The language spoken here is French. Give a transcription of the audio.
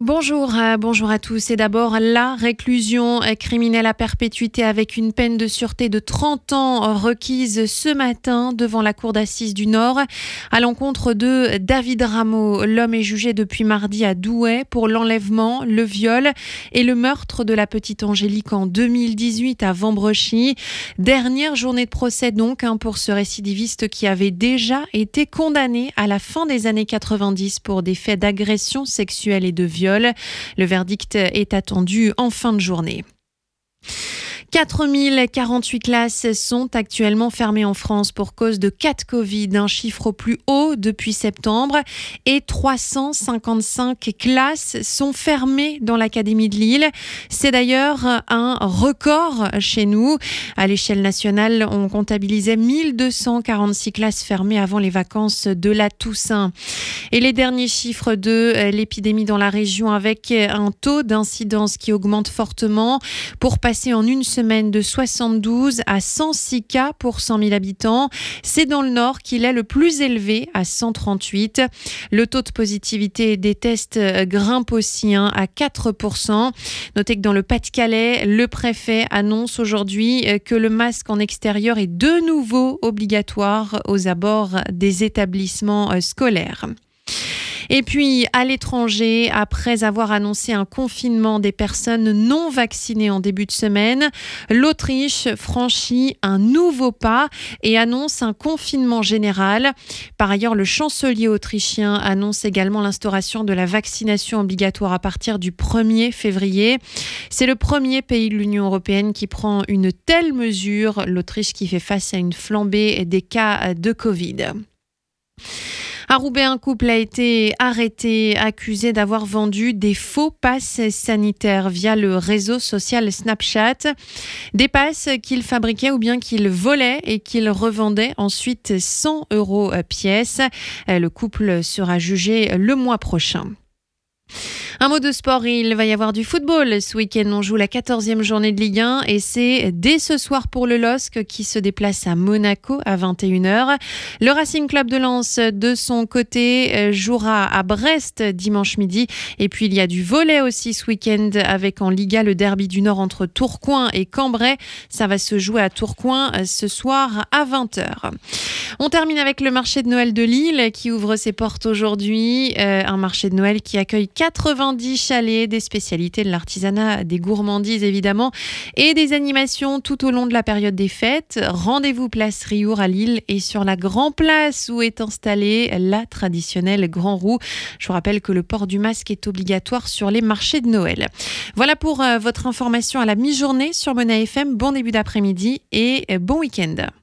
Bonjour à tous. Et d'abord, la réclusion criminelle à perpétuité avec une peine de sûreté de 30 ans requise ce matin devant la cour d'assises du Nord à l'encontre de David Rameau. L'homme est jugé depuis mardi à Douai pour l'enlèvement, le viol et le meurtre de la petite Angélique en 2018 à Vambrechy. Dernière journée de procès donc pour ce récidiviste qui avait déjà été condamné à la fin des années 90 pour des faits d'agression sexuelle et de viol. Le verdict est attendu en fin de journée. 4048 classes sont actuellement fermées en France pour cause de cas de Covid, un chiffre au plus haut depuis septembre. Et 355 classes sont fermées dans l'Académie de Lille. C'est d'ailleurs un record chez nous. À l'échelle nationale, on comptabilisait 1246 classes fermées avant les vacances de la Toussaint. Et les derniers chiffres de l'épidémie dans la région avec un taux d'incidence qui augmente fortement pour passer en une semaine de 72 à 106 cas pour 100 000 habitants. C'est dans le Nord qu'il est le plus élevé à 138. Le taux de positivité des tests grimpe aussi à 4%. Notez que dans le Pas-de-Calais, le préfet annonce aujourd'hui que le masque en extérieur est de nouveau obligatoire aux abords des établissements scolaires. Et puis, à l'étranger, après avoir annoncé un confinement des personnes non vaccinées en début de semaine, l'Autriche franchit un nouveau pas et annonce un confinement général. Par ailleurs, le chancelier autrichien annonce également l'instauration de la vaccination obligatoire à partir du 1er février. C'est le premier pays de l'Union européenne qui prend une telle mesure, l'Autriche qui fait face à une flambée des cas de Covid. À Roubaix, un couple a été arrêté, accusé d'avoir vendu des faux passes sanitaires via le réseau social Snapchat. Des passes qu'il fabriquait ou bien qu'il volait et qu'il revendait ensuite 100 € pièce. Le couple sera jugé le mois prochain. Un mot de sport, il va y avoir du football. Ce week-end, on joue la 14e journée de Ligue 1 et c'est dès ce soir pour le LOSC qui se déplace à Monaco à 21h. Le Racing Club de Lens, de son côté, jouera à Brest dimanche midi. Et puis, il y a du volley aussi ce week-end avec en Liga le derby du Nord entre Tourcoing et Cambrai. Ça va se jouer à Tourcoing ce soir à 20h. On termine avec le marché de Noël de Lille qui ouvre ses portes aujourd'hui. Un marché de Noël qui accueille 90 chalets, des spécialités de l'artisanat, des gourmandises évidemment et des animations tout au long de la période des fêtes. Rendez-vous place Riour à Lille et sur la Grand Place où est installée la traditionnelle Grand Roue. Je vous rappelle que le port du masque est obligatoire sur les marchés de Noël. Voilà pour votre information à la mi-journée sur Mona FM. Bon début d'après-midi et bon week-end.